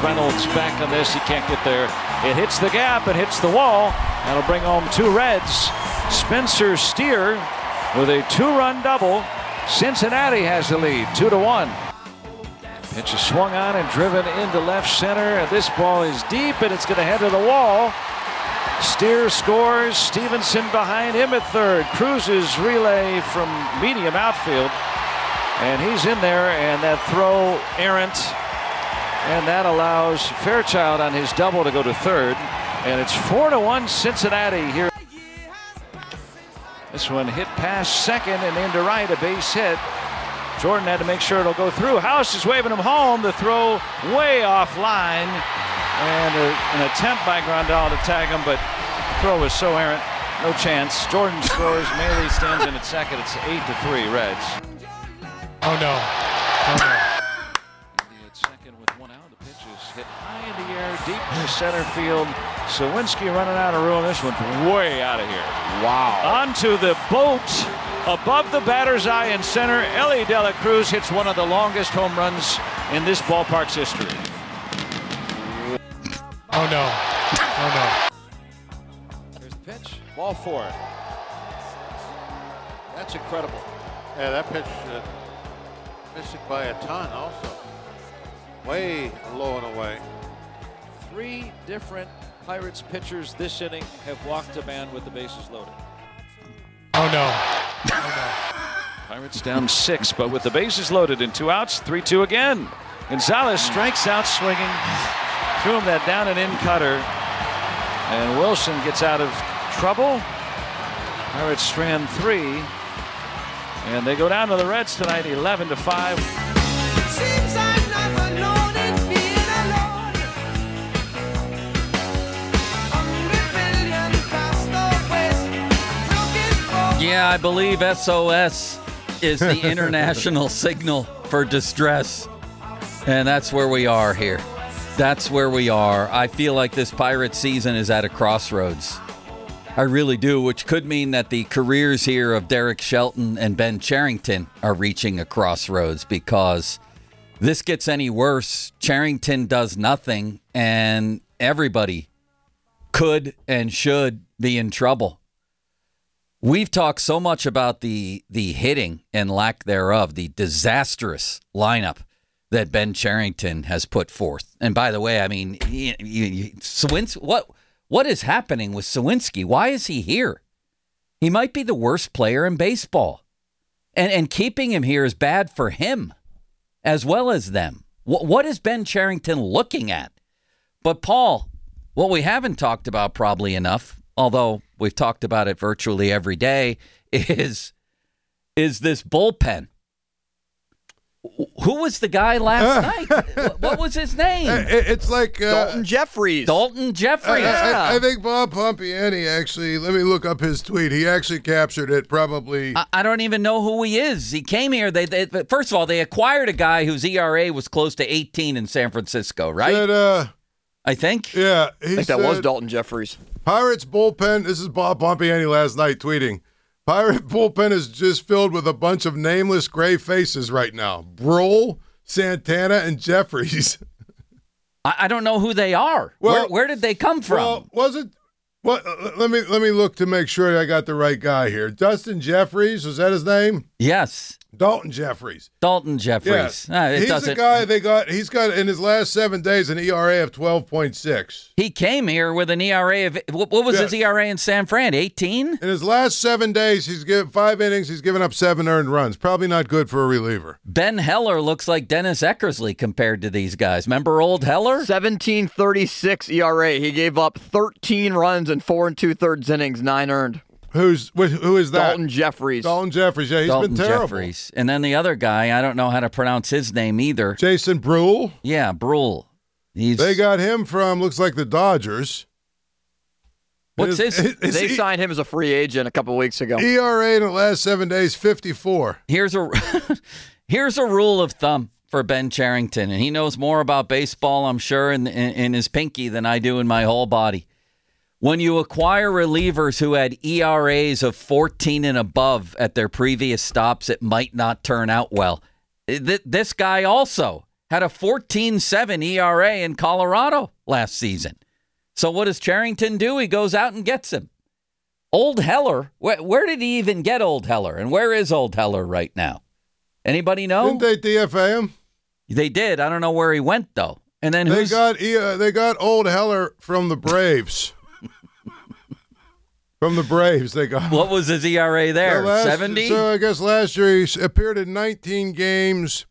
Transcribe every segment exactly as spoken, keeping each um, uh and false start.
Reynolds back on this. He can't get there. It hits the gap and hits the wall. That'll bring home two Reds. Spencer Steer with a two-run double. Cincinnati has the lead, two to one. Pitch is swung on and driven into left center. And this ball is deep, and it's going to head to the wall. Steer scores. Stevenson behind him at third. Cruz's relay from medium outfield. And he's in there, and that throw errant. And that allows Fairchild on his double to go to third. And it's four to one Cincinnati here. This one hit past second and into right, a base hit. Jordan had to make sure it'll go through. House is waving him home. The throw way offline. And a, an attempt by Grandal to tag him, but the throw was so errant, no chance. Jordan scores. Maile stands in at second. It's eight to three Reds. Oh no. Oh no. At second with one out. The pitch is hit high in the air, deep to center field. Sawinski running out of room. This one's way out of here. Wow. Onto the boat. Above the batter's eye in center, Elly De La Cruz hits one of the longest home runs in this ballpark's history. Oh no. Oh no. There's the pitch. Ball four. That's incredible. Yeah, that pitch uh, missing by a ton also. Way low and away. Three different Pirates pitchers this inning have walked a man with the bases loaded. no. Oh no. Oh no. Pirates down six, but with the bases loaded and two outs, three two again. Gonzalez strikes out swinging. Threw him that down and in cutter. And Wilson gets out of trouble. Pirates strand three. And they go down to the Reds tonight, eleven to five. Seems I've never known it being alone. A million past the west, looking for. Yeah, I believe S O S is the international signal for distress. And that's where we are here. That's where we are. I feel like this Pirate season is at a crossroads. I really do, which could mean that the careers here of Derek Shelton and Ben Cherington are reaching a crossroads, because this gets any worse. Cherington does nothing, and everybody could and should be in trouble. We've talked so much about the the hitting and lack thereof, the disastrous lineup that Ben Cherington has put forth. And by the way, I mean, you, you, you, Sawinski, what what is happening with Sawinski? Why is he here? He might be the worst player in baseball. And and keeping him here is bad for him as well as them. What, what is Ben Cherington looking at? But Paul, what we haven't talked about probably enough, although we've talked about it virtually every day, is, is this bullpen. Who was the guy last night? What was his name? It's like uh, Dalton Jeffries. Dalton Jeffries. I, I, I think Bob Pompiani actually, let me look up his tweet. He actually captured it probably. I, I don't even know who he is. He came here. They, they First of all, they acquired a guy whose E R A was close to eighteen in San Francisco, right? Said, uh, I think. Yeah. He I think said, that was Dalton Jeffries. Pirates bullpen. This is Bob Pompiani last night tweeting. Pirate bullpen is just filled with a bunch of nameless gray faces right now. Brohl, Santana, and Jeffries. I, I don't know who they are. Well, where, where did they come from? Well, was it? What? Uh, let me let me look to make sure I got the right guy here. Dustin Jeffries, was that his name? Yes. Dalton Jeffries. Dalton Jeffries. Yeah. Uh, it he's doesn't... the guy they got. He's got in his last seven days an E R A of twelve point six. He came here with an E R A of what, what was Yeah. his E R A in San Fran? eighteen. In his last seven days, he's given five innings. He's given up seven earned runs. Probably not good for a reliever. Ben Heller looks like Dennis Eckersley compared to these guys. Remember old Heller? seventeen thirty-six E R A. He gave up thirteen runs in four and two thirds innings, nine earned. Who's who is that? Dalton Jeffries. Dalton Jeffries. Yeah, he's Dalton been terrible. Jeffries. And then the other guy, I don't know how to pronounce his name either. Jason Brule. Yeah, Brule. He's They got him from looks like the Dodgers. What's his? his, his They e- signed him as a free agent a couple weeks ago. E R A in the last seven days, fifty-four. Here's a here's a rule of thumb for Ben Cherington, and he knows more about baseball, I'm sure, in, in, in his pinky than I do in my whole body. When you acquire relievers who had E R As of fourteen and above at their previous stops, it might not turn out well. Th- This guy also had a fourteen seven E R A in Colorado last season. So what does Cherington do? He goes out and gets him. Old Heller, where, where did he even get Old Heller? And where is Old Heller right now? Anybody know? Didn't they D F A him? They did. I don't know where he went, though. And then They who's... got uh, they got Old Heller from the Braves. From the Braves, they got. What was his E R A there? So last- seventy? So I guess last year he s- appeared in nineteen games.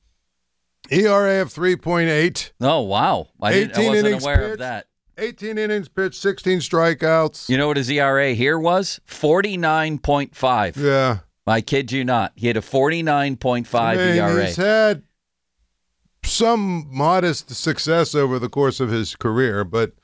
E R A of three point eight. Oh, wow. I, didn't, I eighteen wasn't innings aware pitched. of that. eighteen innings pitched, sixteen strikeouts. You know what his E R A here was? forty-nine point five. Yeah. I kid you not. He had a forty-nine point five I mean, E R A. he's had some modest success over the course of his career, but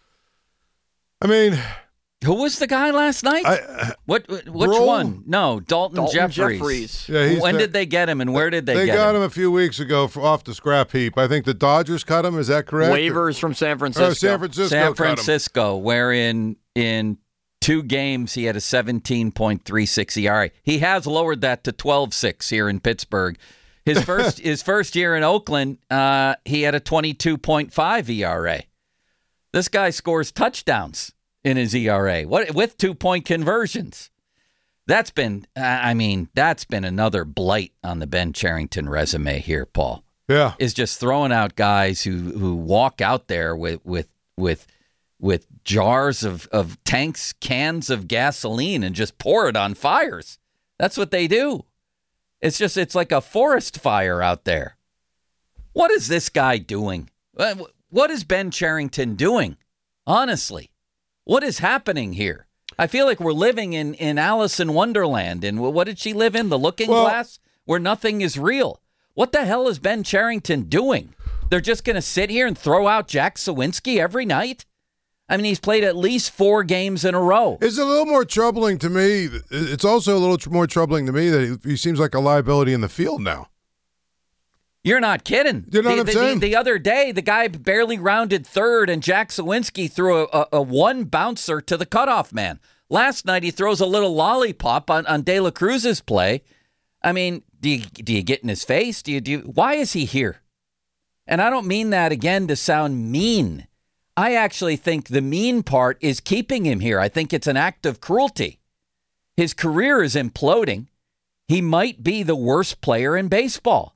I mean, Who was the guy last night? I, what? Which Roll? one? No, Dalton, Dalton Jeffries. Jeffries. yeah, he's When got- did they get him, and where did they, They get got him? him a few weeks ago for, off the scrap heap. I think the Dodgers cut him. Is that correct? Waivers from San Francisco. Oh, San Francisco. San cut him. Francisco, wherein in two games he had a seventeen point three six E R A. He has lowered that to twelve six here in Pittsburgh. His first his first year in Oakland, uh, he had a twenty-two point five E R A. This guy scores touchdowns in his E R A what with two-point conversions. That's been, I mean, that's been another blight on the Ben Cherington resume here, Paul. Yeah. Is just throwing out guys who, who walk out there with with with with jars of, of tanks, cans of gasoline, and just pour it on fires. That's what they do. It's just, it's like a forest fire out there. What is this guy doing? What is Ben Cherington doing? Honestly, what is happening here? I feel like we're living in, in Alice in Wonderland. And what did she live in? The Looking Well- Glass? Where nothing is real. What the hell is Ben Cherington doing? They're just going to sit here and throw out Jack Sawinski every night? I mean, he's played at least four games in a row. It's a little more troubling to me. It's also a little tr- more troubling to me that he, he seems like a liability in the field now. You're not kidding. You know the, what I'm the, saying? The, the other day, the guy barely rounded third, and Jack Sawinski threw a, a, a one bouncer to the cutoff man. Last night, he throws a little lollipop on, on De La Cruz's play. I mean, do you, do you get in his face? Do you do? You, why is he here? And I don't mean that again to sound mean. I actually think the mean part is keeping him here. I think it's an act of cruelty. His career is imploding. He might be the worst player in baseball.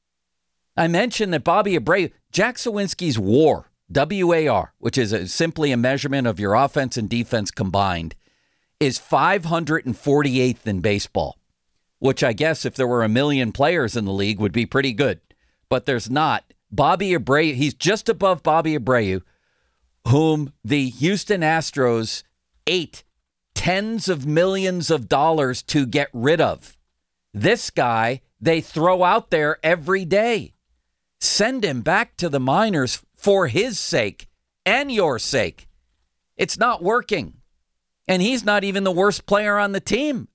I mentioned that Bobby Abreu, Jack Sawinski's WAR, W A R, which is a, simply a measurement of your offense and defense combined, is five hundred forty-eighth in baseball, which I guess if there were a million players in the league would be pretty good. But there's not. Bobby Abreu, he's just above Bobby Abreu, whom the Houston Astros ate tens of millions of dollars to get rid of. This guy, they throw out there every day. Send him back to the minors for his sake and your sake. It's not working. And he's not even the worst player on the team.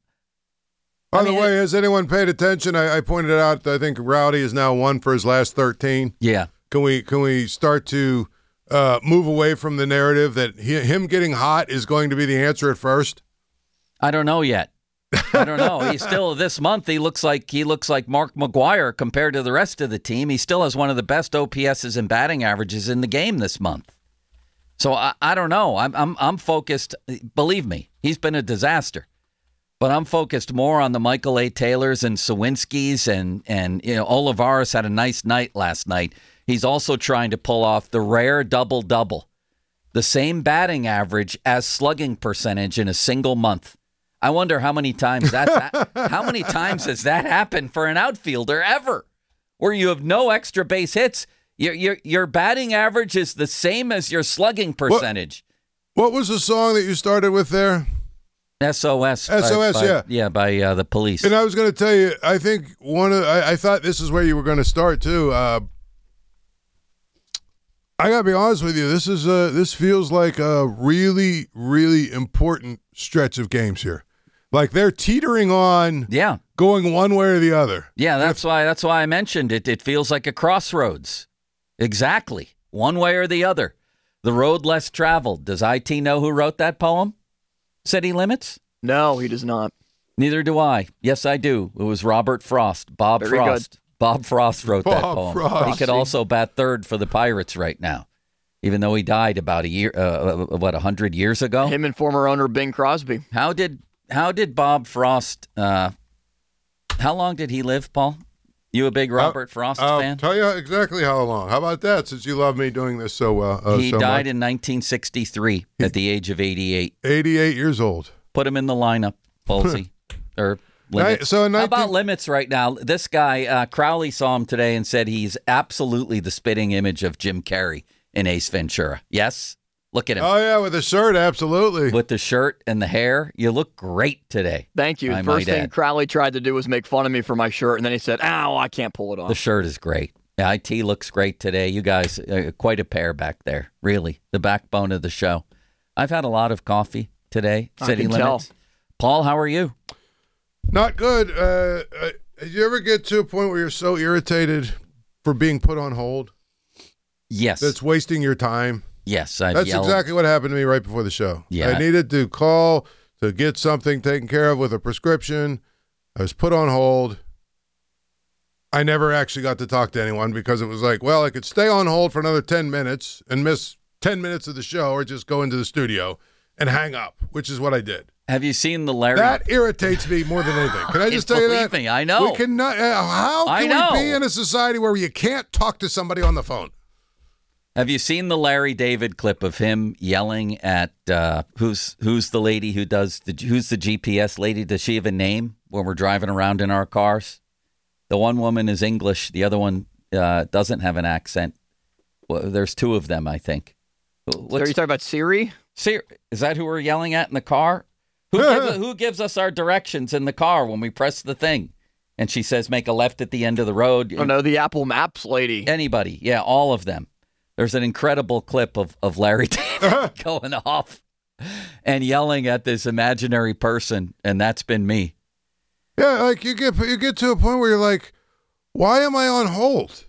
By I the mean, way, has anyone paid attention? I, I pointed it out. I think Rowdy is now one for his last thirteen. Yeah. Can we can we start to uh, move away from the narrative that he, him getting hot is going to be the answer at first? I don't know yet. I don't know. He's still this month. He looks like he looks like Mark McGwire compared to the rest of the team. He still has one of the best O P S's and batting averages in the game this month. So I, I don't know. I'm I'm I'm focused. Believe me, he's been a disaster. But I'm focused more on the Michael A. Taylors and Sawinskis, and and you know Olivares had a nice night last night. He's also trying to pull off the rare double double, the same batting average as slugging percentage in a single month. I wonder how many times that's ha- how many times has that happened for an outfielder ever, where you have no extra base hits. Your your your batting average is the same as your slugging percentage. What was the song that you started with there? S O S. S O S, by, by, yeah. Yeah, by uh, the police. And I was going to tell you, I think one of I, I thought this is where you were going to start too. Uh, I got to be honest with you. This is a, this feels like a really, really important stretch of games here. Like they're teetering on, Yeah. going one way or the other. Yeah, that's why that's why I mentioned it. It feels like a crossroads. Exactly. One way or the other. The road less traveled. Does I T know who wrote that poem? City Limits? No, he does not. Neither do I. Yes, I do. It was Robert Frost. Bob Very Frost. Bob Frost wrote that Bob poem. Frost. He could also bat third for the Pirates right now, even though he died about a year, uh, what, a hundred years ago. Him and former owner Bing Crosby. How did how did Bob Frost? Uh, how long did he live, Paul? You a big Robert Uh, Frost I'll fan? tell you exactly how long. How about that, since you love me doing this so well? Uh, he so died much. in nineteen sixty-three at the age of eighty-eight. eighty-eight years old. Put him in the lineup, Bolsey. or Limits. So in How nineteen about Limits right now? This guy, uh, Crowley saw him today and said he's absolutely the spitting image of Jim Carrey in Ace Ventura. Yes? Look at him. Oh, yeah, with the shirt, absolutely. With the shirt and the hair, you look great today. Thank you. I First might thing add. Crowley tried to do was make fun of me for my shirt, and then he said, ow, I can't pull it off. The shirt is great. Yeah, I T looks great today. You guys, uh, quite a pair back there. Really, the backbone of the show. I've had a lot of coffee today. I City can Limits. tell. Paul, how are you? Not good. Uh, uh, did you ever get to a point where you're so irritated for being put on hold Yes. that's wasting your time? yes, I've That's yelled. exactly what happened to me right before the show. Yeah. I needed to call to get something taken care of with a prescription. I was put on hold. I never actually got to talk to anyone because it was like, well, I could stay on hold for another ten minutes and miss ten minutes of the show or just go into the studio and hang up, which is what I did. Have you seen the Larry? That irritates me more than anything. Can I just tell you Believe that? me, I know. We cannot. Uh, how I can know. we be in a society where you can't talk to somebody on the phone? Have you seen the Larry David clip of him yelling at uh, who's who's the lady who does the who's the G P S lady? Does she have a name when we're driving around in our cars? The one woman is English. The other one uh, doesn't have an accent. Well, there's two of them, I think. So are you talking about Siri? Siri, is that who we're yelling at in the car? Who gives, who gives us our directions in the car when we press the thing? And she says, make a left at the end of the road. Oh, no, the Apple Maps lady. Anybody. Yeah, all of them. There's an incredible clip of, of Larry David going off and yelling at this imaginary person, and that's been me. Yeah, like you get you get to a point where you're like, why am I on hold?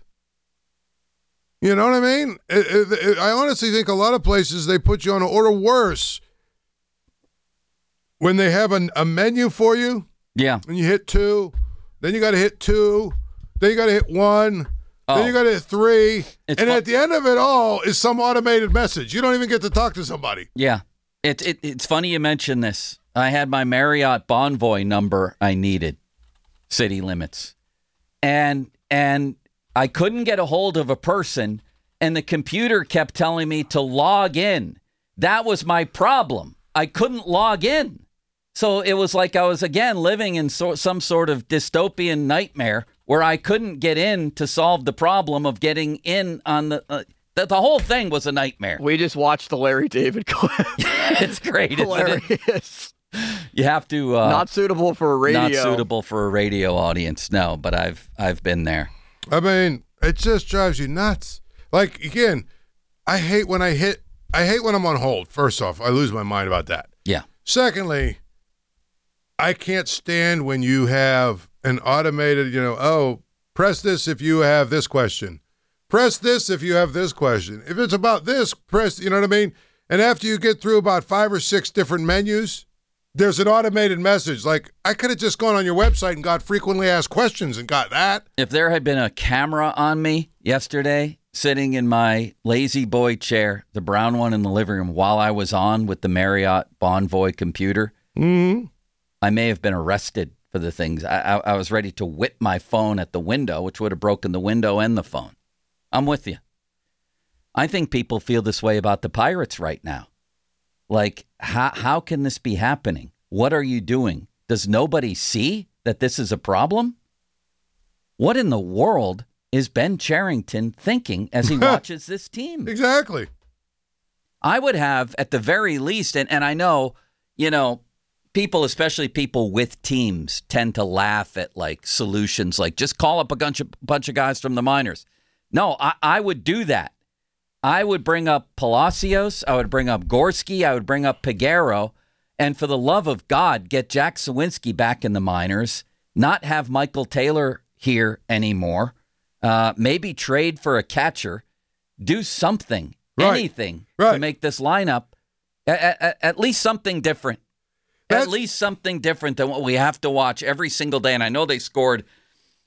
You know what I mean? It, it, it, I honestly think a lot of places they put you on, or worse, when they have an, a menu for you Yeah. and you hit two, then you got to hit two, then you got to hit one, Oh. then you got to hit three, It's and fu- at the end of it all is some automated message. You don't even get to talk to somebody. Yeah. It, it, it's funny you mention this. I had my Marriott Bonvoy number I needed, City Limits. And and I couldn't get a hold of a person, and the computer kept telling me to log in. That was my problem. I couldn't log in. So it was like I was, again, living in so, some sort of dystopian nightmare where I couldn't get in to solve the problem of getting in on the... Uh, the, the whole thing was a nightmare. We just watched the Larry David clip. It's great, isn't it? Hilarious. You have to... Uh, Not suitable for a radio. Not suitable for a radio audience, no, but I've I've been there. I mean, it just drives you nuts. Like, again, I hate when I hit, I hate when I'm on hold. First off, I lose my mind about that. Yeah. Secondly, I can't stand when you have an automated, you know, oh, press this if you have this question. Press this if you have this question. If it's about this, press, you know what I mean? And after you get through about five or six different menus, there's an automated message. Like, I could have just gone on your website and got frequently asked questions and got that. If there had been a camera on me yesterday, sitting in my lazy boy chair, the brown one in the living room, while I was on with the Marriott Bonvoy computer, Mm-hmm. I may have been arrested for the things. I, I, I was ready to whip my phone at the window, which would have broken the window and the phone. I'm with you. I think people feel this way about the Pirates right now. Like, how how can this be happening? What are you doing? Does nobody see that this is a problem? What in the world is Ben Cherington thinking as he watches this team? Exactly. I would have, at the very least, and, and I know, you know, people, especially people with teams, tend to laugh at like solutions like just call up a bunch of, bunch of guys from the minors. No, I, I would do that. I would bring up Palacios. I would bring up Gorski. I would bring up Peguero. And for the love of God, get Jack Sawinski back in the minors, not have Michael Taylor here anymore, uh, maybe trade for a catcher, do something, Right. anything Right. to make this lineup at, at, at least something different. That's- At least something different than what we have to watch every single day. And I know they scored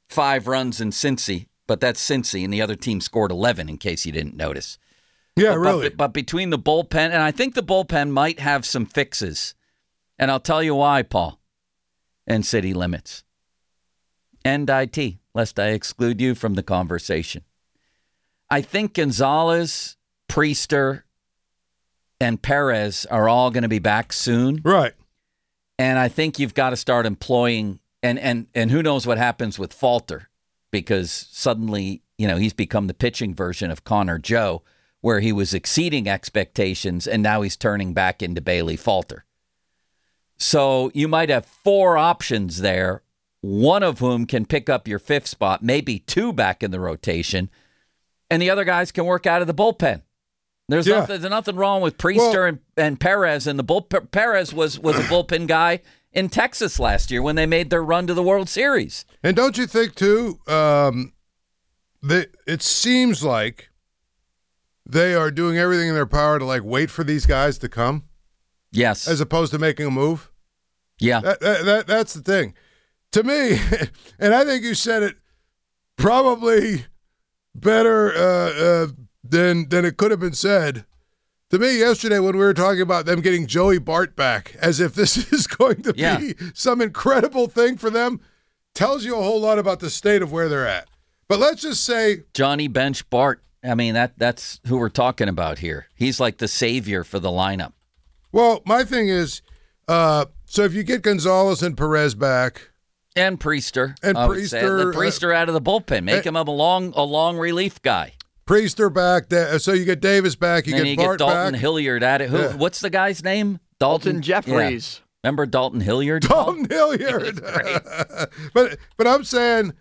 five runs in Cincy, but that's Cincy, and the other team scored eleven, in case you didn't notice. Yeah, but, really. But, but between the bullpen, and I think the bullpen might have some fixes, and I'll tell you why, Paul, and city limits. And I T, lest I exclude you from the conversation. I think Gonzalez, Priester, and Perez are all going to be back soon. Right. And I think you've got to start employing, and, and, and who knows what happens with Falter, because suddenly, you know, he's become the pitching version of Connor Joe, where he was exceeding expectations, and now he's turning back into Bailey Falter. So you might have four options there, one of whom can pick up your fifth spot, maybe two back in the rotation, and the other guys can work out of the bullpen. There's, yeah. nothing, there's nothing wrong with Priester well, and, and Perez, and the bull. Perez was, was a bullpen guy in Texas last year when they made their run to the World Series. And don't you think, too, um, that it seems like they are doing everything in their power to, like, wait for these guys to come? Yes. As opposed to making a move? Yeah. That, that, that, that's the thing. To me, and I think you said it probably better uh, uh, than, than it could have been said. To me, yesterday when we were talking about them getting Joey Bart back, as if this is going to yeah. be some incredible thing for them, tells you a whole lot about the state of where they're at. But let's just say Johnny Bench Bart. I mean, that that's who we're talking about here. He's like the savior for the lineup. Well, my thing is, uh, so if you get Gonzalez and Perez back, and Priester, and I would say. Priester, Let Priester uh, out of the bullpen, make uh, him a long, a long relief guy. Priester back, so you get Davis back, you and get you Bart get Dalton back. Hilliard at it. Who? Yeah. What's the guy's name? Dalton, Dalton Jeffries. Yeah. Remember Dalton Hilliard? Dalton Hilliard. but but I'm saying,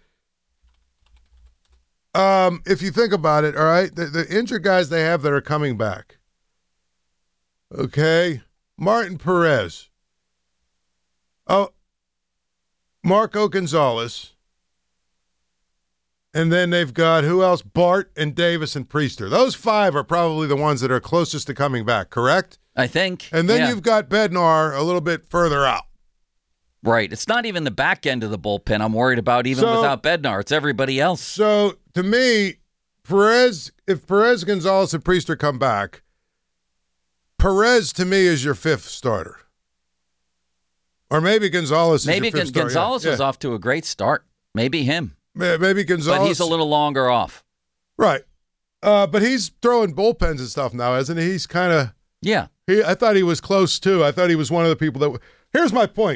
um, if you think about it, all right, the, the injured guys they have that are coming back. Okay, Martin Perez. Oh, Marco Gonzalez. And then they've got, who else? Bart and Davis and Priester. Those five are probably the ones that are closest to coming back, correct? I think. And then yeah. you've got Bednar a little bit further out. Right. It's not even the back end of the bullpen I'm worried about, even so, without Bednar. It's everybody else. So, to me, Perez, if Perez, Gonzalez, and Priester come back, Perez, to me, is your fifth starter. Or maybe Gonzalez maybe is your fifth Gon- Gonzalez starter. was yeah. off to a great start. Maybe him. Maybe Gonzalez. But he's a little longer off. Right. Uh, but he's throwing bullpens and stuff now, isn't he? He's kind of... Yeah. He, I thought he was close, too. I thought he was one of the people that... W- Here's my point.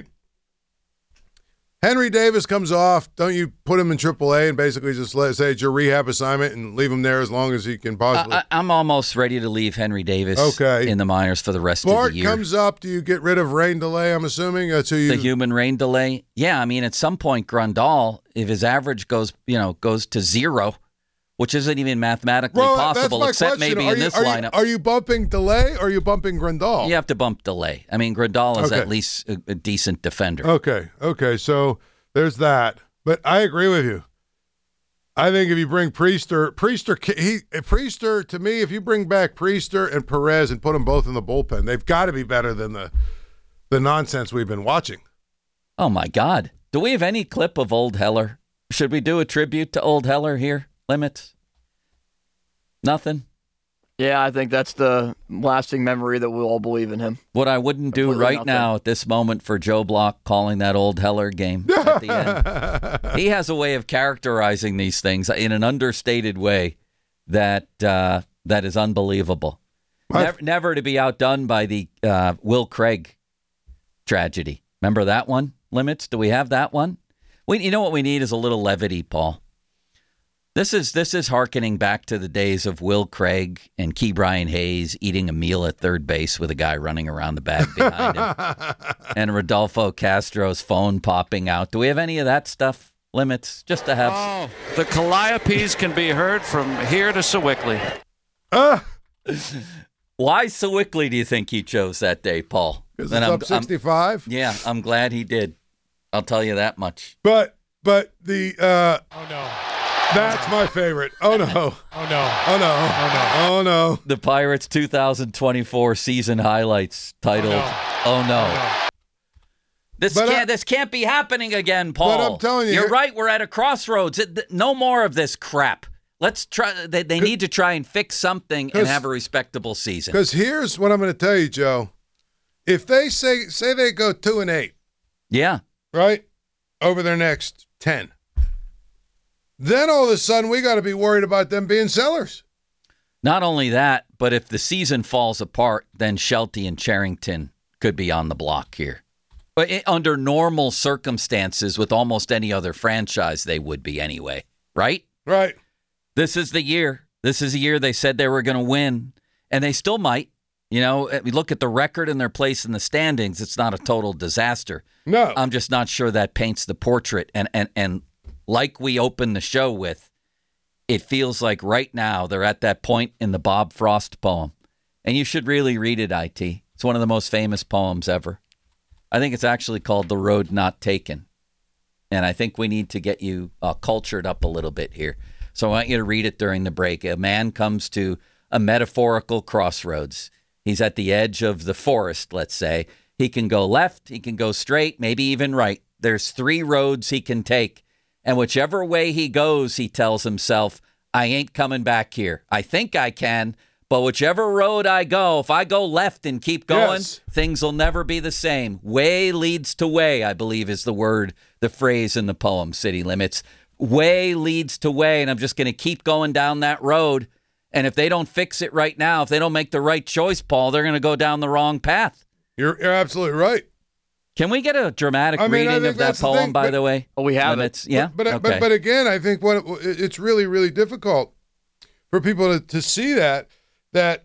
Henry Davis comes off. Don't you put him in triple A and basically just let say it's your rehab assignment and leave him there as long as he can possibly... I, I'm almost ready to leave Henry Davis okay. in the minors for the rest Bart of the year. comes up. Do you get rid of rain delay, I'm assuming? That's who you... The human rain delay? Yeah, I mean, at some point, Grandal, if his average goes, you know, goes to zero, which isn't even mathematically well, possible, that's my except question. maybe are in you, this are lineup. You, are you bumping delay or are you bumping Grandal? You have to bump delay. I mean, Grandal is okay. at least a, a decent defender. Okay, okay, so there's that. But I agree with you. I think if you bring Priester, Priester, he Priester to me, if you bring back Priester and Perez and put them both in the bullpen, they've got to be better than the the nonsense we've been watching. Oh my God! Do we have any clip of Old Heller? Should we do a tribute to Old Heller here? Limits? Nothing. Yeah, I think that's the lasting memory that we'll all believe in him. What I wouldn't do Completely right nothing. now at this moment for Joe Block calling that Old Heller game at the end. He has a way of characterizing these things in an understated way that uh, that is unbelievable. Never, never to be outdone by the uh, Will Craig tragedy. Remember that one? Limits? Do we have that one? We, you know what we need is a little levity, Paul. This is this is hearkening back to the days of Will Craig and Key Brian Hayes eating a meal at third base with a guy running around the bag behind him, and Rodolfo Castro's phone popping out. Do we have any of that stuff? Limits, just to have. Oh, the Calliopes can be heard from here to Sewickley. Uh, Why Sewickley do you think he chose that day, Paul? Because it's up sixty-five. Yeah, I'm glad he did. I'll tell you that much. But but the uh, Oh, no. that's my favorite. Oh no. Oh, no. Oh no. Oh, no. Oh no. The Pirates two thousand twenty-four season highlights titled Oh, "Oh No." no. This But can't I- this can't be happening again, Paul. But I'm telling you- You're right. We're at a crossroads. It, th- no more of this crap. Let's try. They, they need to try and fix something and 'Cause- have a respectable season. Because here's what I'm going to tell you, Joe. If they say say they go two and eight, Yeah. right, over their next ten, then all of a sudden we got to be worried about them being sellers. Not only that, but if the season falls apart, then Shelty and Charrington could be on the block here. But it, under normal circumstances, with almost any other franchise, they would be anyway, right? Right. This is the year. This is the year they said they were going to win, and they still might. You know, we look at the record and their place in the standings. It's not a total disaster. No. I'm just not sure that paints the portrait. And and and like we opened the show with, it feels like right now they're at that point in the Bob Frost poem. And you should really read it, I T. It's one of the most famous poems ever. I think it's actually called The Road Not Taken. And I think we need to get you uh, cultured up a little bit here. So I want you to read it during the break. A man comes to a metaphorical crossroads. He's at the edge of the forest, let's say. He can go left, he can go straight, maybe even right. There's three roads he can take. And whichever way he goes, he tells himself, I ain't coming back here. I think I can, but whichever road I go, if I go left and keep going, Yes. things will never be the same. Way leads to way, I believe is the word, the phrase in the poem, City Limits. Way leads to way, and I'm just going to keep going down that road. And if they don't fix it right now, if they don't make the right choice, Paul, they're going to go down the wrong path. You're, you're absolutely right. Can we get a dramatic I mean, I reading think of that that's the poem, thing, by but- the way? Oh, we have Limits? it. Yeah? But but, okay. but but again, I think what it, it's really really difficult for people to, to see that that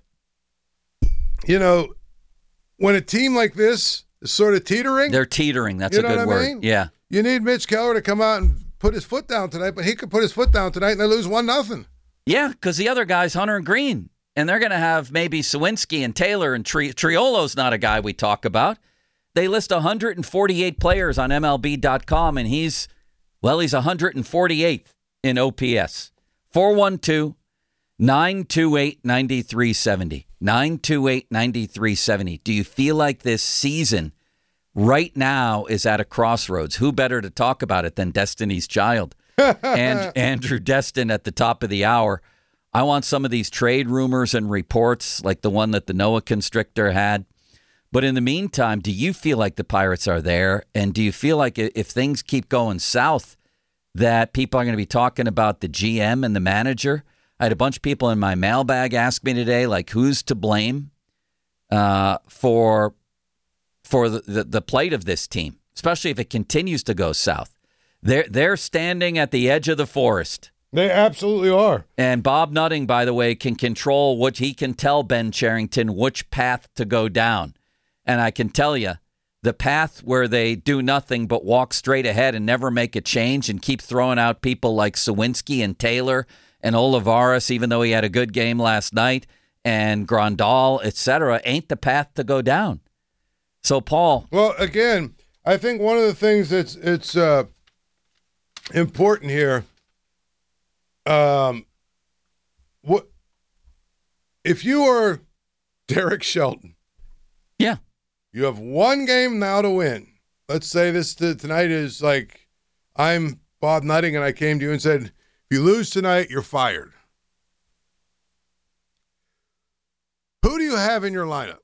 you know when a team like this is sort of teetering, They're teetering. That's You a know good what I word. mean? Yeah. you need Mitch Keller to come out and put his foot down tonight. But he could put his foot down tonight and they lose one nothing. Yeah, because the other guy's Hunter and Green. And they're going to have maybe Sawinski and Taylor and Tri- Triolo's not a guy we talk about. They list one hundred forty-eight players on M L B dot com, and he's, well, he's one hundred forty-eighth in O P S. four one two, nine two eight, nine three seven zero. nine two eight, nine three seven zero. Do you feel like this season right now is at a crossroads? Who better to talk about it than Destiny's Child? and Andrew Destin at the top of the hour. I want some of these trade rumors and reports like the one that the Noah Constrictor had. But in the meantime, do you feel like the Pirates are there? And do you feel like if things keep going south, that people are going to be talking about the G M and the manager? I had a bunch of people in my mailbag ask me today, like, who's to blame uh, for for the, the, the plight of this team, especially if it continues to go south? They're, they're standing at the edge of the forest. They absolutely are. And Bob Nutting, by the way, can control what he can tell Ben Cherington which path to go down. And I can tell you, the path where they do nothing but walk straight ahead and never make a change and keep throwing out people like Sawinski and Taylor and Olivares, even though he had a good game last night, and Grandal, et cetera, ain't the path to go down. So, Paul. Well, again, I think one of the things that's it's uh, important here. Um, what if you are Derek Shelton? Yeah. You have one game now to win. Let's say this t- tonight is like I'm Bob Nutting and I came to you and said, if you lose tonight, you're fired. Who do you have in your lineup?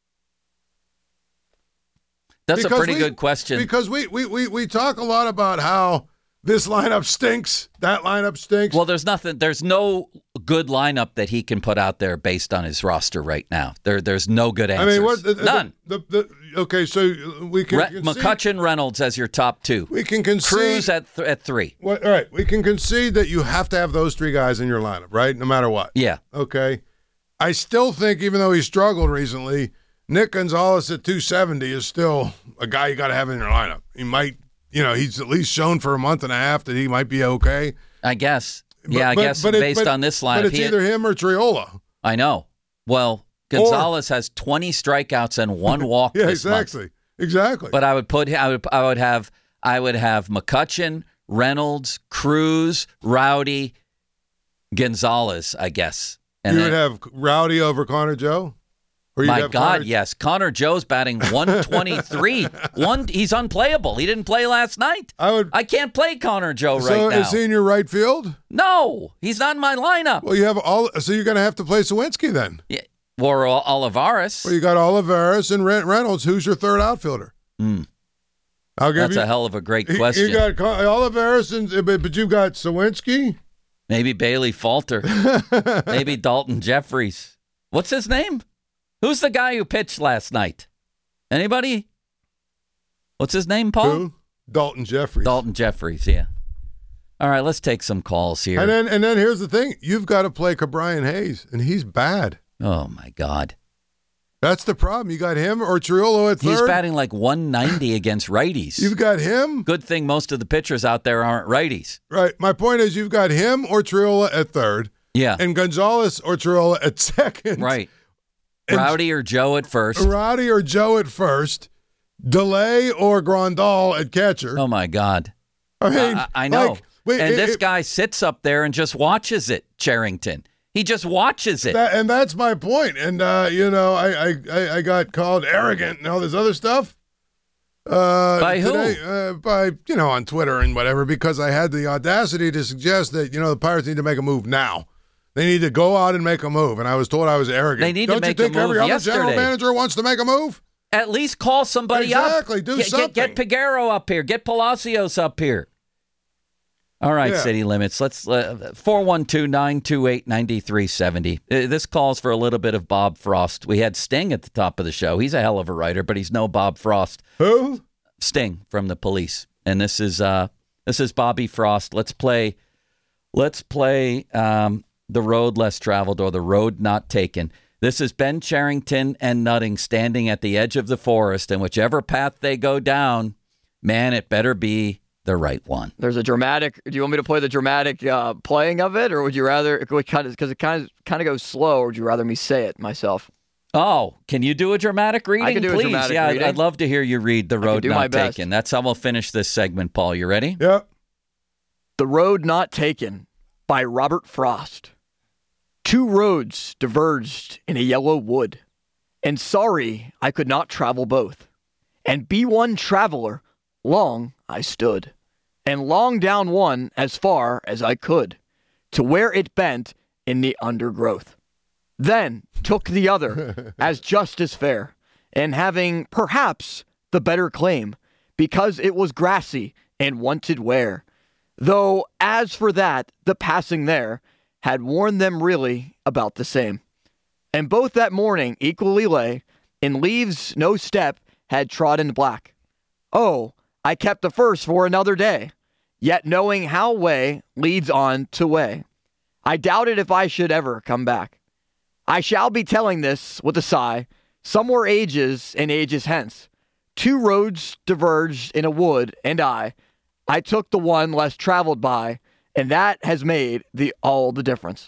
That's Because a pretty we- good question. Because we, we, we, we talk a lot about how this lineup stinks, that lineup stinks. Well, there's nothing. There's no good lineup that he can put out there based on his roster right now. There, there's no good I answers. mean, what, the, the- None. The, the, okay, so we can Re- concede, McCutchen, Reynolds as your top two. we can concede. Cruz at th- at three. What, all right, we can concede that you have to have those three guys in your lineup, right? No matter what. Yeah. Okay. I still think, even though he struggled recently, Nick Gonzalez at two seventy is still a guy you got to have in your lineup. He might, you know, he's at least shown for a month and a half that he might be okay. I guess. But- yeah, I but- guess but it- based but- on this lineup, But it's he- either him or Triola. I know. Well, Gonzalez has twenty strikeouts and one walk Yeah, this month. exactly. Exactly. But I would put I would I would have I would have McCutchen, Reynolds, Cruz, Or you'd My have God, Connor- yes. Connor Joe's batting one twenty-three. One, he's unplayable. He didn't play last night. I would. I can't play Connor Joe so right now. is he in your right field? No, he's not in my lineup. Well, you have all. So you're going to have to play Sawinski then. Yeah. Or Ol- Olivares. Well, you got Olivares and Re- Reynolds. Who's your third outfielder? Mm. I'll give That's you. a hell of a great you- question. You got Co- Olivares, and but, but you've got Sawinski. Maybe Bailey Falter. Maybe Dalton Jeffries. What's his name? Who's the guy who pitched last night? Anybody? What's his name, Paul? Who? Dalton Jeffries. Dalton Jeffries, yeah. All right, let's take some calls here. And then and then here's the thing: you've got to play Cabrian Hayes, and he's bad. Oh, my God. That's the problem. You got him or Triolo at third. He's batting like one ninety against righties. You've got him. Good thing most of the pitchers out there aren't righties. Right. My point is, you've got him or Triola at third, Yeah, and Gonzalez or Triola at second. right. And Rowdy or Joe at first. Roddy or Joe at first. Delay or Grandal at catcher. Oh, my God. I mean, I, I know. like, wait, and it- this it- guy sits up there and just watches it, Charrington. He just watches it. That, and that's my point. And uh, you know, I, I I I got called arrogant and all this other stuff. Uh, By who? today, Uh, by you know, on Twitter and whatever, because I had the audacity to suggest that you know the Pirates need to make a move now. They need to go out and make a move. And I was told I was arrogant. They need to Don't make you a think every move other yesterday. general manager wants to make a move? At least call somebody up. Exactly, do get, something. Get, get Piguero up here. Get Palacios up here. All right, Yeah. City Limits. Let's uh, four one two, nine two eight, nine three seven zero. Uh, This calls for a little bit of Bob Frost. We had Sting at the top of the show. He's a hell of a writer, but he's no Bob Frost. Who? Sting from the Police. And this is uh this is Bobby Frost. Let's play let's play um The Road Less Traveled or The Road Not Taken. This is Ben Charrington and Nutting standing at the edge of the forest, and whichever path they go down, man, it better be the right one. There's a dramatic. Do you want me to play the dramatic uh, playing of it, or would you rather? Because it kind of kind of goes slow, or would you rather me say it myself? Oh, can you do a dramatic reading, I can do a please? dramatic yeah, I'd- reading. I'd love to hear you read The Road do my Not best. Taken. That's how we'll finish this segment, Paul. You ready? Yep. The Road Not Taken by Robert Frost. Two roads diverged in a yellow wood, and sorry I could not travel both. And be one traveler, long I stood, and long down one as far as I could, to where it bent in the undergrowth. Then took the other as just as fair, and having perhaps the better claim, because it was grassy and wanted wear. Though, as for that, the passing there had warned them really about the same. And both that morning equally lay, in leaves no step had trodden black. Oh, I kept the first for another day, yet knowing how way leads on to way, I doubted if I should ever come back. I shall be telling this with a sigh, somewhere ages and ages hence. Two roads diverged in a wood, and I, I took the one less traveled by, and that has made the all the difference.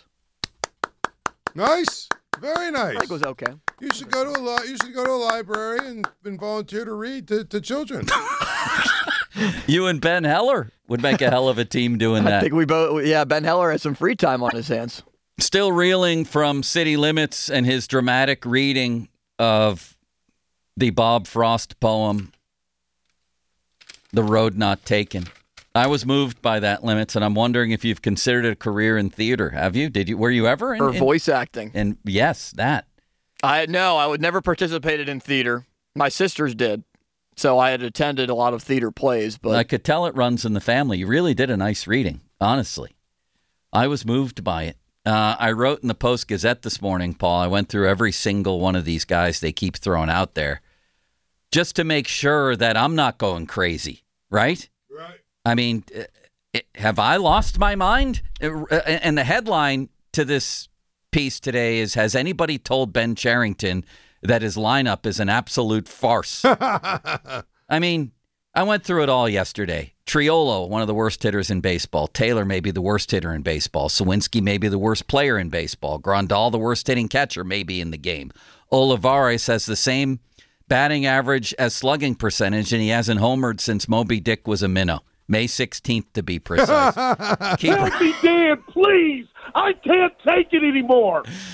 Nice. Very nice. I think it was okay. You should go to a li- you should go to a library and, and volunteer to read to, to children. You and Ben Heller would make a hell of a team doing I that. think we both, yeah, Ben Heller has some free time on his hands. Still reeling from City Limits and his dramatic reading of the Bob Frost poem, The Road Not Taken. I was moved by that, Limits, and I'm wondering if you've considered a career in theater. Have you? Did you? Were you ever in? Or in- voice acting. And yes, that. I no, I would never participated in theater. My sisters did. So I had attended a lot of theater plays, but I could tell it runs in the family. You really did a nice reading, honestly. I was moved by it. Uh, I wrote in the Post-Gazette this morning, Paul, I went through every single one of these guys they keep throwing out there just to make sure that I'm not going crazy, right? Right. I mean, uh, have I lost my mind? Uh, And the headline to this piece today is, has anybody told Ben Charrington that his lineup is an absolute farce? I mean, I went through it all yesterday. Triolo, one of the worst hitters in baseball. Taylor may be the worst hitter in baseball. Sawinski may be the worst player in baseball. Grandal, the worst hitting catcher, may be in the game. Olivares has the same batting average as slugging percentage, and he hasn't homered since Moby Dick was a minnow. May sixteenth, to be precise. Keep, Help me, Dan, please. I can't take it anymore.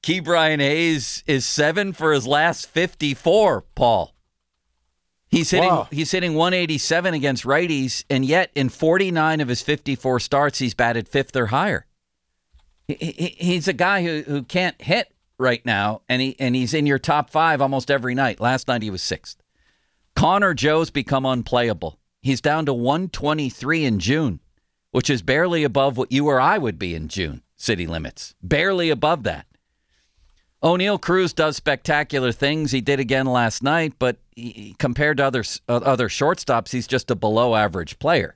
Key Brian Hayes is seven for his last fifty-four, Paul. He's hitting Wow. he's hitting one eighty-seven against righties, and yet in forty-nine of his fifty-four starts, he's batted fifth or higher. He, he, he's a guy who, who can't hit right now, and he and he's in your top five almost every night. Last night he was sixth. Connor Joe's become unplayable. He's down to one twenty-three in June, which is barely above what you or I would be in June, city limits. Barely above that. O'Neal Cruz does spectacular things. He did again last night, but he, compared to other, uh, other shortstops, he's just a below-average player.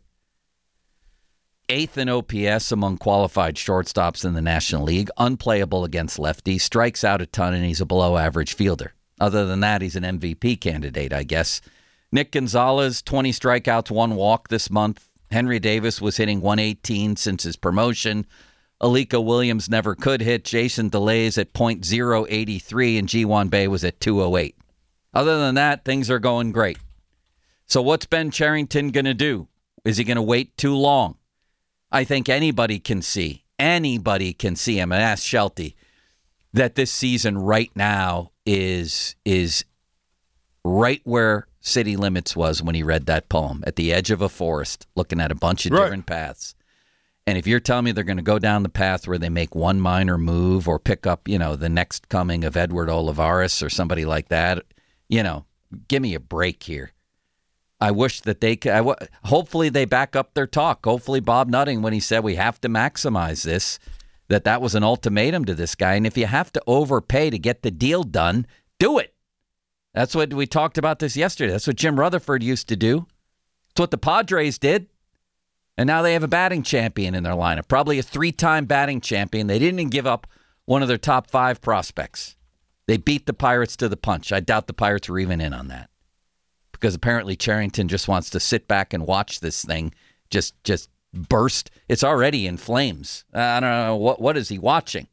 Eighth in O P S among qualified shortstops in the National League. Unplayable against lefties. Strikes out a ton, and he's a below-average fielder. Other than that, he's an M V P candidate, I guess. Nick Gonzalez, twenty strikeouts, one walk this month. Henry Davis was hitting one eighteen since his promotion. Alika Williams never could hit. Jason DeLay's at point oh eight three, and G one Bay was at two oh eight. Other than that, things are going great. So what's Ben Cherington going to do? Is he going to wait too long? I think anybody can see, anybody can see, I'm going to ask Shelty, that this season right now is is right where City Limits was when he read that poem, at the edge of a forest, looking at a bunch of Right. different paths. And if you're telling me they're going to go down the path where they make one minor move or pick up, you know, the next coming of Edward Olivares or somebody like that, you know, give me a break here. I wish that they could. I w- hopefully they back up their talk. Hopefully Bob Nutting, when he said we have to maximize this, that that was an ultimatum to this guy. And if you have to overpay to get the deal done, do it. That's what we talked about this yesterday. That's what Jim Rutherford used to do. It's what the Padres did. And now they have a batting champion in their lineup, probably a three-time batting champion. They didn't even give up one of their top five prospects. They beat the Pirates to the punch. I doubt the Pirates were even in on that, because apparently Cherington just wants to sit back and watch this thing just just burst. It's already in flames. I don't know. What What is he watching?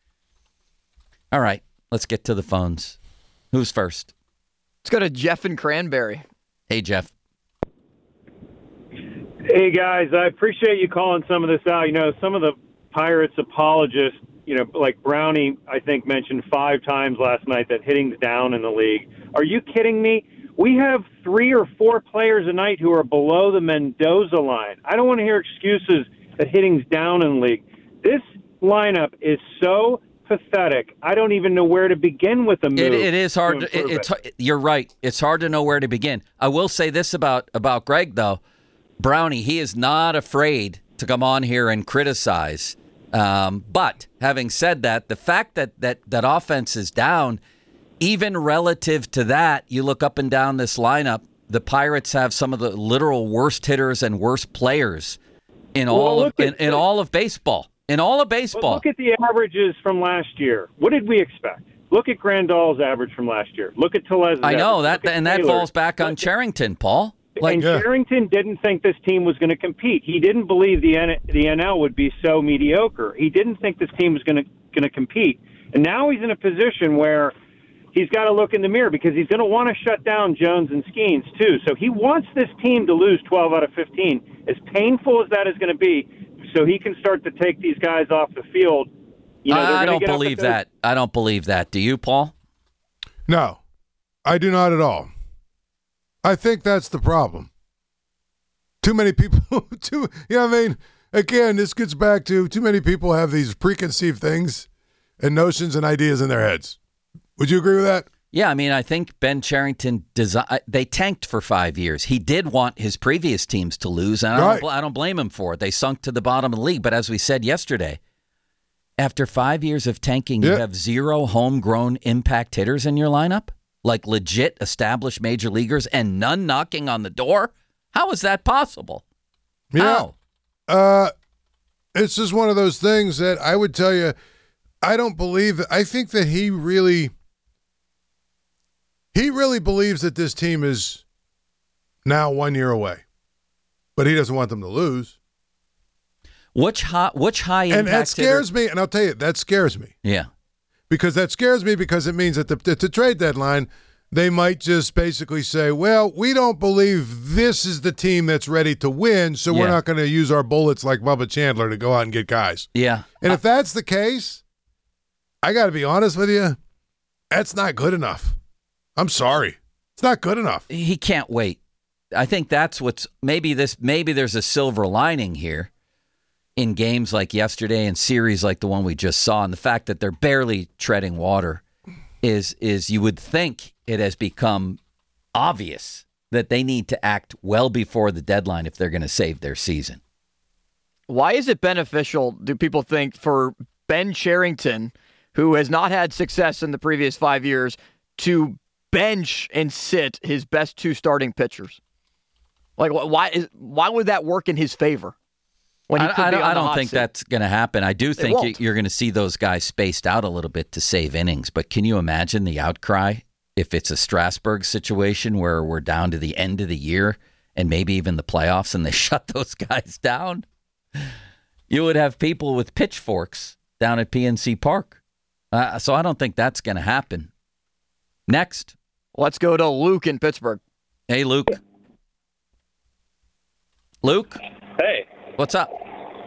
All right, let's get to the phones. Who's first? Let's go to Jeff and Cranberry. Hey, Jeff. Hey, guys, I appreciate you calling some of this out. You know, some of the Pirates apologists, you know, like Brownie, I think, mentioned five times last night that hitting's down in the league. Are you kidding me? We have three or four players a night who are below the Mendoza line. I don't want to hear excuses that hitting's down in the league. This lineup is so pathetic. I don't even know where to begin with the move. It, it is hard. To To, it, improve it's it. You're right. It's hard to know where to begin. I will say this about about Greg, though. Brownie, he is not afraid to come on here and criticize. Um, but having said that, the fact that, that that offense is down, even relative to that, you look up and down this lineup, the Pirates have some of the literal worst hitters and worst players in Well, all of look at in, in the- all of baseball. In all of But baseball. look at the averages from last year. What did we expect? Look at Grandal's average from last year. Look at Telez's I know average. that, Look at and that Taylor's. falls back on Look at- Cherington, Paul. Like, and Yeah. Cherington didn't think this team was going to compete. He didn't believe the N- the N L would be so mediocre. He didn't think this team was going to going to compete. And now he's in a position where he's got to look in the mirror, because he's going to want to shut down Jones and Skeens too. So he wants this team to lose twelve out of fifteen, as painful as that is going to be, so he can start to take these guys off the field. You know, they're I gonna don't get up believe at those- that. I don't believe that. Do you, Paul? No, I do not at all. I think that's the problem. Too many people, too, you know what I mean? Again, this gets back to too many people have these preconceived things and notions and ideas in their heads. Would you agree with that? Yeah, I mean, I think Ben Cherington desi- they tanked for five years. He did want his previous teams to lose, and I don't, Right. bl- I don't blame him for it. They sunk to the bottom of the league. But as we said yesterday, after five years of tanking, you Yeah. have zero homegrown impact hitters in your lineup, like legit established major leaguers, and none knocking on the door. How is that possible? How? Uh, it's just one of those things that I would tell you, I don't believe, I think that he really, he really believes that this team is now one year away, but he doesn't want them to lose. Which high? Which high impact And that scares hitter? me, and I'll tell you, that scares me. Yeah. Because that scares me, because it means that the, at the trade deadline, they might just basically say, well, we don't believe this is the team that's ready to win, so we're Yeah. not going to use our bullets like Bubba Chandler to go out and get guys. Yeah. And if that's the case, I got to be honest with you, that's not good enough. I'm sorry. It's not good enough. He can't wait. I think that's what's maybe this maybe there's a silver lining here in games like yesterday and series like the one we just saw, and the fact that they're barely treading water is is you would think it has become obvious that they need to act well before the deadline if they're going to save their season. Why is it beneficial, do people think, for Ben Cherington, who has not had success in the previous five years, to bench and sit his best two starting pitchers? Like, why is why would that work in his favor? When he I, could I be don't, on I the don't hot think seat? that's going to happen. I do think won't. you're going to see those guys spaced out a little bit to save innings. But can you imagine the outcry if it's a Strasburg situation where we're down to the end of the year and maybe even the playoffs and they shut those guys down? You would have people with pitchforks down at P N C Park. Uh, so I don't think that's going to happen. Next. Let's go to Luke in Pittsburgh. Hey, Luke. Luke? Hey. What's up?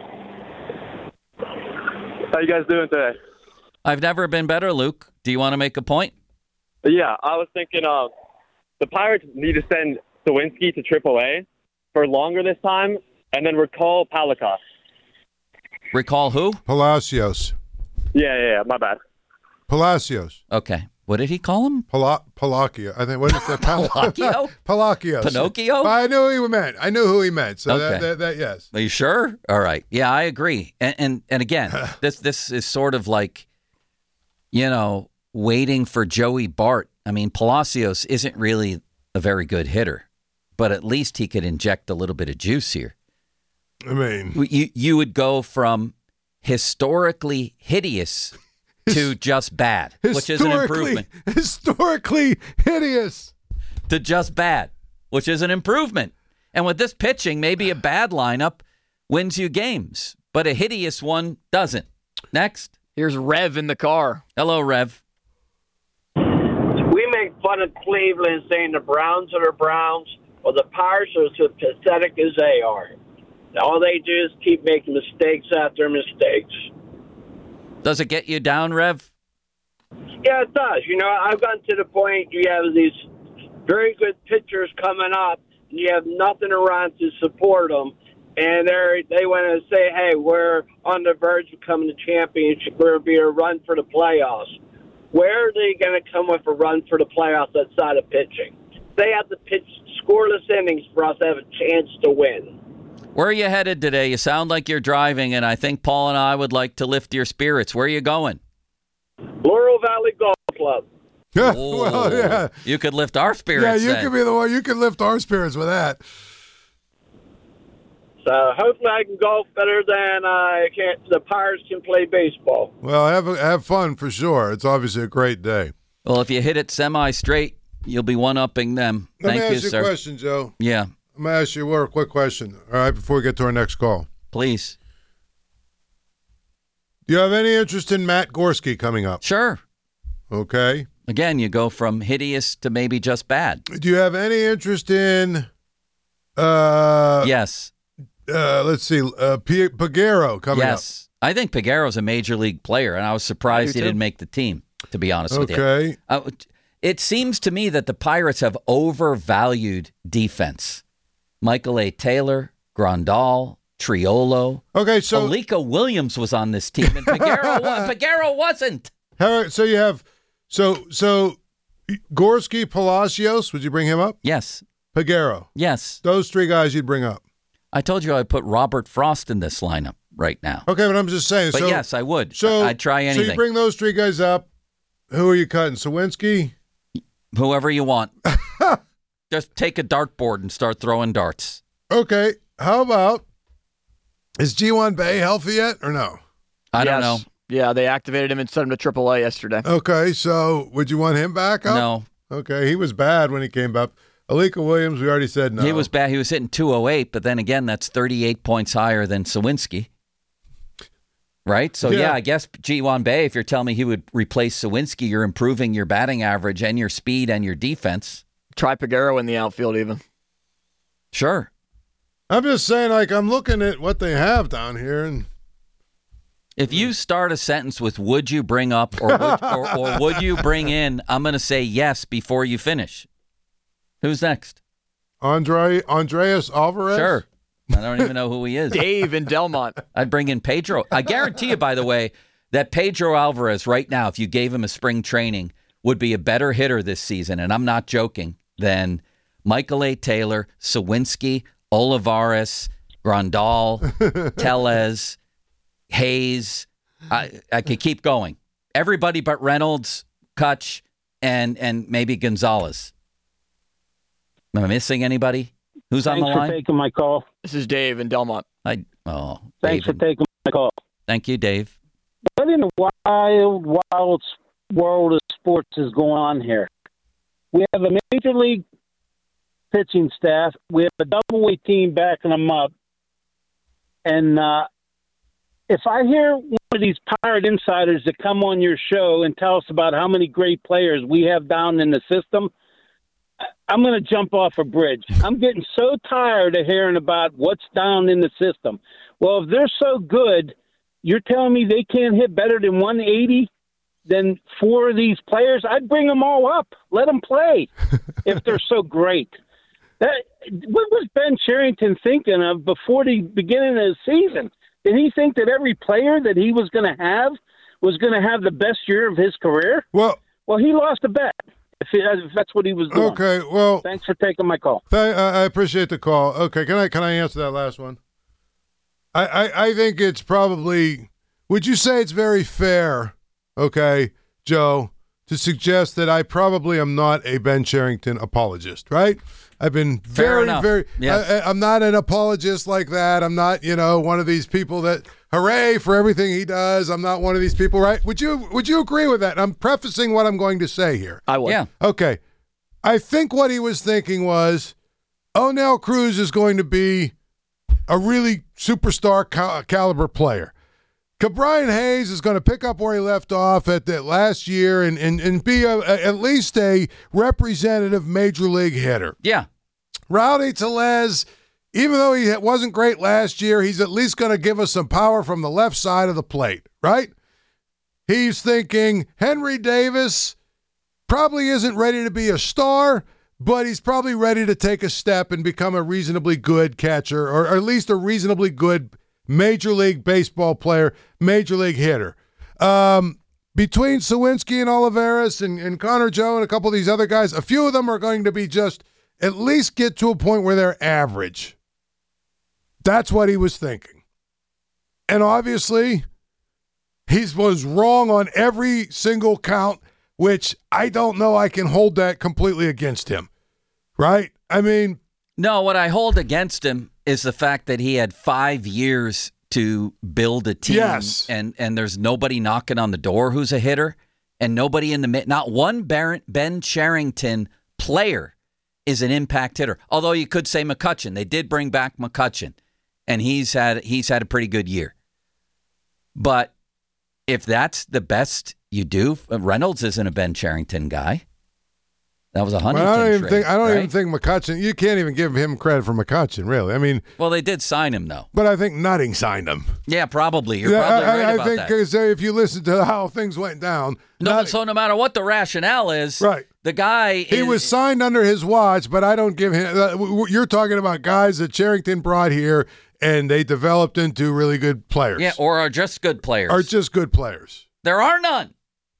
How you guys doing today? I've never been better, Luke. Do you want to make a point? Yeah, I was thinking uh, the Pirates need to send Sawinski to triple A for longer this time and then recall Palakas. Recall who? Palacios. Yeah, yeah, yeah, my bad. Palacios. Okay. What did he call him? Pala- Palacchio. I think, what is that? Pal- Palacchio? Palacios. Pinocchio? I knew who he meant. I knew who he meant. So Okay. that, that, that, yes. Are you sure? All right. Yeah, I agree. And and, and again, this this is sort of like, you know, waiting for Joey Bart. I mean, Palacios isn't really a very good hitter, but at least he could inject a little bit of juice here. I mean, You you would go from historically hideous to just bad, which is an improvement. Historically hideous. To just bad, which is an improvement. And with this pitching, maybe a bad lineup wins you games, but a hideous one doesn't. Next. Here's Rev in the car. Hello, Rev. We make fun of Cleveland saying the Browns are the Browns, or the Pirates are as pathetic as they are. All they do is keep making mistakes after mistakes. Does it get you down, Rev? Yeah, it does. You know, I've gotten to the point you have these very good pitchers coming up, and you have nothing around to support them. And they they want to say, hey, we're on the verge of becoming the championship. We're going to be a run for the playoffs. Where are they going to come with a run for the playoffs outside of pitching? They have to pitch scoreless innings for us to have a chance to win. Where are you headed today? You sound like you're driving, and I think Paul and I would like to lift your spirits. Where are you going? Laurel Valley Golf Club. Yeah, Oh, well, yeah. You could lift our spirits. Yeah, you then. could be the one. You could lift our spirits with that. So hopefully I can golf better than I can. The Pirates can play baseball. Well, have have fun for sure. It's obviously a great day. Well, if you hit it semi-straight, you'll be one-upping them. Let Thank me you, ask you sir. a question, Joe. Yeah, I'm going to ask you a quick question, all right, before we get to our next call. please. Do you have any interest in Matt Gorski coming up? Sure. Okay. Again, you go from hideous to maybe just bad. Do you have any interest in, uh, Yes. uh, let's see, uh, P- Pagero coming Yes. I think Peguero's a major league player, and I was surprised he too. didn't make the team, to be honest up? with you. Okay. Uh, it seems to me that the Pirates have overvalued defense. Michael A. Taylor, Grandal, Triolo. Okay, so Alika Williams was on this team, and Peguero, wa- Peguero wasn't. how, so you have, so, so Gorski, Palacios, would you bring him up? Yes. Pagero. Yes. Those three guys you'd bring up. I told you I'd put Robert Frost in this lineup right now. Okay, but I'm just saying. But so, yes, I would. So I'd try So anything. you bring those three guys up. Who are you cutting? Sawinski? Whoever you want. Just take a dartboard and start throwing darts. Okay. How about, is G one Bay healthy yet or no? I don't know. Yes. Yeah, they activated him and sent him to triple A yesterday. Okay, so would you want him back up? No. Okay, he was bad when he came up. Alika Williams, we already said no. He was bad. He was hitting two oh eight, but then again, that's thirty-eight points higher than Sawinski. Right? So, yeah, Yeah. I guess G one Bay, if you're telling me he would replace Sawinski, you're improving your batting average and your speed and your defense. Try Pagero in the outfield even. Sure. I'm just saying, like, I'm looking at what they have down here, and If you start a sentence with "would you bring up" or "would, or, or would you bring in," I'm going to say yes before you finish. Who's next? Andre Andreas Alvarez. Sure. I don't even know who he is. Dave in Delmont. I'd bring in Pedro. I guarantee you, by the way, that Pedro Alvarez right now, if you gave him a spring training, would be a better hitter this season, and I'm not joking, than Michael A. Taylor, Sawinski, Olivares, Grandal, Tellez, Hayes. I, I could keep going. Everybody but Reynolds, Kutch, and and maybe Gonzalez. Am I missing anybody? Who's Thanks on the line? for taking my call. This is Dave in Delmont. I, oh, Thanks David. for taking my call. Thank you, Dave. What in the wild, wild world of sports is going on here? We have a major league pitching staff. We have a double-A team backing them up. And uh, if I hear one of these Pirate insiders that come on your show and tell us about how many great players we have down in the system, I'm going to jump off a bridge. I'm getting so tired of hearing about what's down in the system. Well, if they're so good, you're telling me they can't hit better than one eighty than four of these players? I'd bring them all up. Let them play if they're so great. That what was Ben Cherington thinking of before the beginning of the season? Did he think that every player that he was going to have was going to have the best year of his career? Well, well, he lost a bet. If, he, if that's what he was doing. Okay, well, thanks for taking my call. Th- I appreciate the call. Okay, can I can I answer that last one? I, I, I think it's probably. Would you say it's very fair? Okay, Joe, to suggest that I probably am not a Ben Cherington apologist, right? I've been very, very. Yes. I, I'm not an apologist like that. I'm not, you know, one of these people that hooray for everything he does. I'm not one of these people, right? Would you Would you agree with that? I'm prefacing what I'm going to say here. I would. Yeah. Okay. I think what he was thinking was, O'Neill Cruz is going to be a really superstar cal- caliber player. Brian Hayes is going to pick up where he left off at the last year and, and, and be a, a, at least a representative major league hitter. Yeah. Rowdy Tellez, even though he wasn't great last year, he's at least going to give us some power from the left side of the plate, right? He's thinking Henry Davis probably isn't ready to be a star, but he's probably ready to take a step and become a reasonably good catcher, or, or at least a reasonably good Major League Baseball player, Major League hitter. Um, between Sawinski and Olivares and, and Connor Joe and a couple of these other guys, a few of them are going to be just at least get to a point where they're average. That's what he was thinking. And obviously, he was wrong on every single count, which I don't know I can hold that completely against him. Right? I mean... No, what I hold against him is the fact that he had five years to build a team. Yes. And, and there's nobody knocking on the door who's a hitter, and nobody in the mid. Not one Ben Cherington player is an impact hitter. Although you could say McCutchen. They did bring back McCutchen, and he's had he's had a pretty good year. But if that's the best you do, Reynolds isn't a Ben Cherington guy. That was a Huntington well, I don't even trade, think I don't right? even think McCutchen. You can't even give him credit for McCutchen, really. I mean, well, they did sign him though. But I think Nutting signed him. Yeah, probably. You're yeah, probably I, right I about think that. because if you listen to how things went down, No, Nutting, so no matter what the rationale is, right? The guy he is, was signed under his watch, but I don't give him. Uh, you're talking about guys that Cherington brought here, and they developed into really good players. yeah, or are just good players. Are just good players. There are none.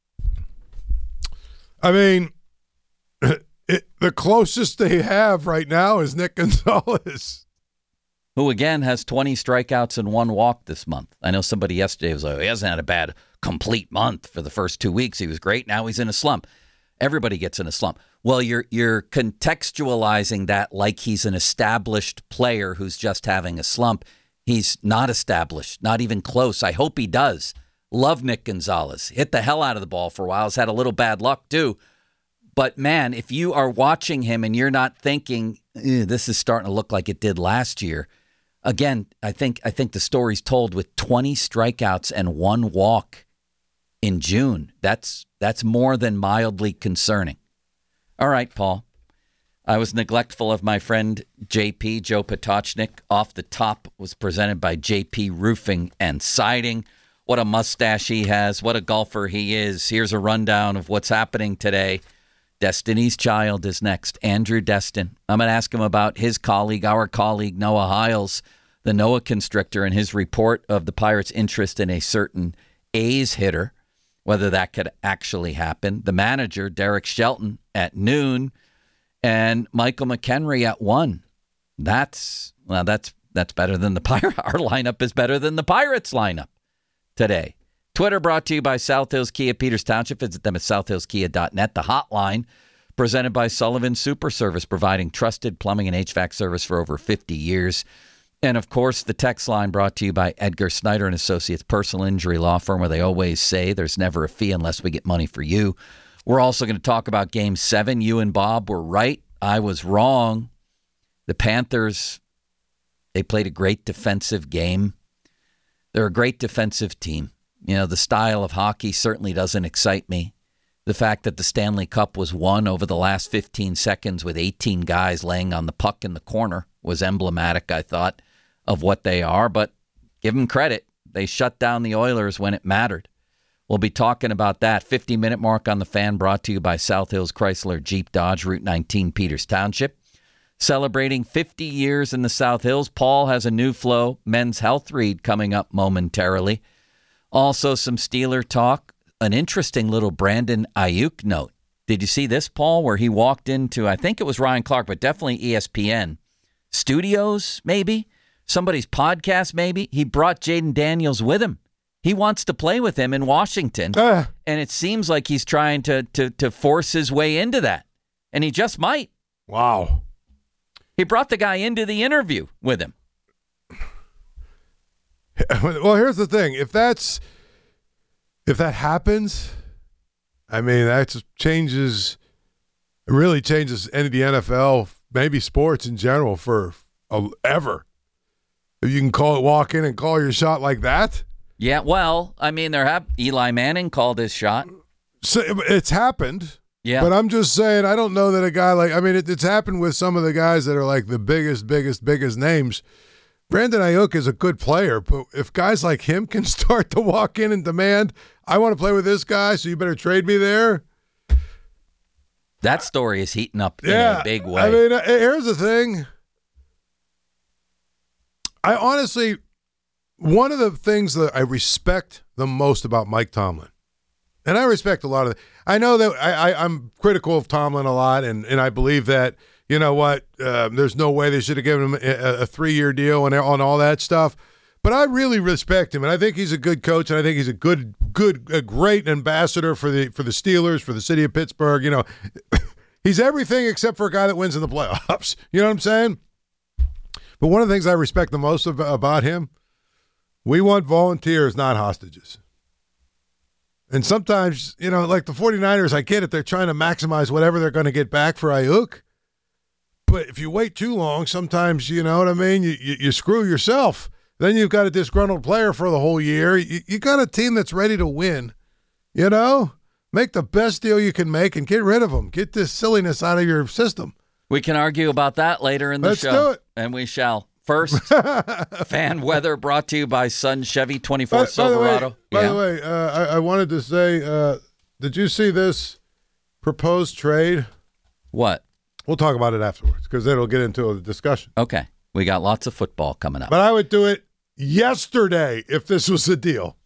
I mean. It, the closest they have right now is Nick Gonzalez, who again has twenty strikeouts and one walk this month. I know somebody yesterday was like, he hasn't had a bad complete month for the first two weeks. He was great. Now he's in a slump. Everybody gets in a slump. Well, you're you're contextualizing that like he's an established player who's just having a slump. He's not established, not even close. I hope he does. Love Nick Gonzalez. Hit the hell out of the ball for a while. Has had a little bad luck too. But, man, if you are watching him and you're not thinking, this is starting to look like it did last year, again, I think I think the story's told with twenty strikeouts and one walk in June. That's that's more than mildly concerning. All right, Paul. I was neglectful of my friend J P, Joe Potochnik. Off the Top was presented by J P Roofing and Siding. what a mustache he has, what a golfer he is. Here's a rundown of what's happening today. Destiny's Child is next, Andrew Destin. I'm going to ask him about his colleague, our colleague, Noah Hiles, the Noah Constrictor, and his report of the Pirates' interest in a certain A's hitter, whether that could actually happen. The manager, Derek Shelton, at noon, and Michael McHenry at one. That's, well, that's that's better than the Pirates. Our lineup is better than the Pirates' lineup today. Twitter brought to you by South Hills Kia, Peters Township. Visit them at south hills kia dot net. The hotline presented by Sullivan Super Service, providing trusted plumbing and H V A C service for over fifty years. And, of course, the text line brought to you by Edgar Snyder and Associates, personal injury law firm, where they always say there's never a fee unless we get money for you. We're also going to talk about Game seven. You and Bob were right. I was wrong. The Panthers, they played a great defensive game. They're a great defensive team. You know, the style of hockey certainly doesn't excite me. The fact that the Stanley Cup was won over the last fifteen seconds with eighteen guys laying on the puck in the corner was emblematic, I thought, of what they are. But give them credit. They shut down the Oilers when it mattered. We'll be talking about that. fifty-minute mark on the Fan, brought to you by South Hills Chrysler Jeep Dodge, Route nineteen, Peters Township. Celebrating fifty years in the South Hills, Paul has a new Flow men's health read coming up momentarily. Also some Steeler talk, an interesting little Brandon Ayuk note. Did you see this, Paul, where he walked into, I think it was Ryan Clark, but definitely E S P N studios, maybe? Somebody's podcast, maybe? He brought Jaden Daniels with him. He wants to play with him in Washington, uh. and it seems like he's trying to, to, to force his way into that, and he just might. Wow. He brought the guy into the interview with him. Well, here's the thing. If that's if that happens, I mean, that just changes, it really changes any of the N F L, maybe sports in general for uh, ever. If you can call it, walk in and call your shot like that. Yeah, well, I mean, there have Eli Manning called his shot. So it's happened. Yeah. But I'm just saying, I don't know that a guy like, I mean, it, it's happened with some of the guys that are like the biggest, biggest, biggest names. Brandon Ayuk is a good player, but if guys like him can start to walk in and demand, I want to play with this guy, so you better trade me there. That story is heating up yeah, in a big way. I mean, uh, here's the thing. I honestly, one of the things that I respect the most about Mike Tomlin, and I respect a lot of, I know that I, I, I'm critical of Tomlin a lot, and, and I believe that, you know what, uh, there's no way they should have given him a, a three-year deal and on all that stuff. But I really respect him, and I think he's a good coach, and I think he's a good, good, a great ambassador for the for the Steelers, for the city of Pittsburgh. You know, he's everything except for a guy that wins in the playoffs. You know what I'm saying? But one of the things I respect the most of, about him, we want volunteers, not hostages. And sometimes, you know, like the 49ers, I get it. They're trying to maximize whatever they're going to get back for Ayuk. But if you wait too long, sometimes, you know what I mean, you, you, you screw yourself. Then you've got a disgruntled player for the whole year. You, you got a team that's ready to win. You know? Make the best deal you can make and get rid of them. Get this silliness out of your system. We can argue about that later in the Let's show. do it. And we shall. First, fan weather brought to you by Sun Chevy twenty-four by, Silverado. By yeah. the way, by the way uh, I, I wanted to say, uh, did you see this proposed trade? What? We'll talk about it afterwards because it'll get into a discussion. Okay. We got lots of football coming up. But I would do it yesterday if this was the deal.